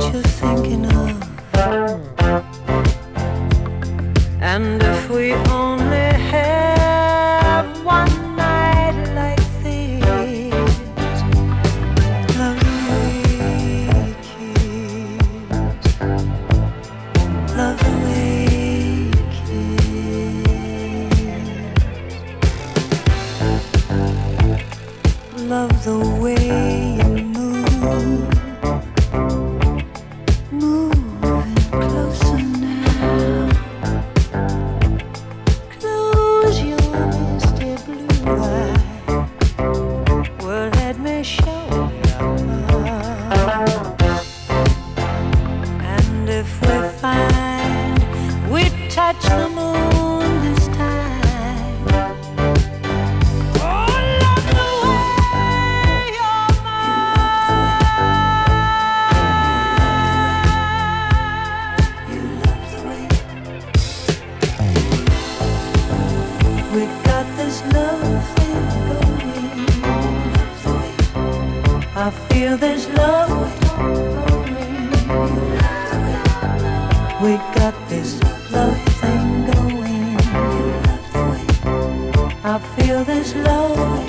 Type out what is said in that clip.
you're thinking of. And if we only have one night like this, love the way you kiss, love the way you kiss, love the way you move. Touch the moon this time. Oh, love the way you're mine. You love the way we got this love thing going. Love the way I feel this love going. We got this love thing going. I feel this love.